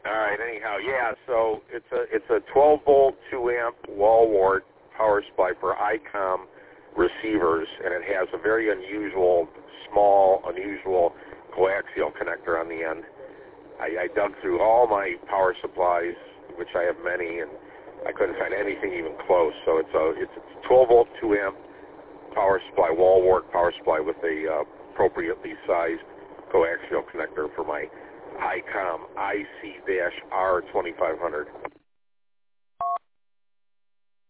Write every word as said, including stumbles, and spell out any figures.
All right. Anyhow, yeah. So it's a it's a twelve volt, two amp wall wart power supply for ICOM receivers, and it has a very unusual, small, unusual coaxial connector on the end. I, I dug through all my power supplies, which I have many, and I couldn't find anything even close. So it's a it's a twelve volt, two amp power supply, wall wart power supply with a uh, appropriately sized coaxial connector for my ICOM I C R twenty-five hundred.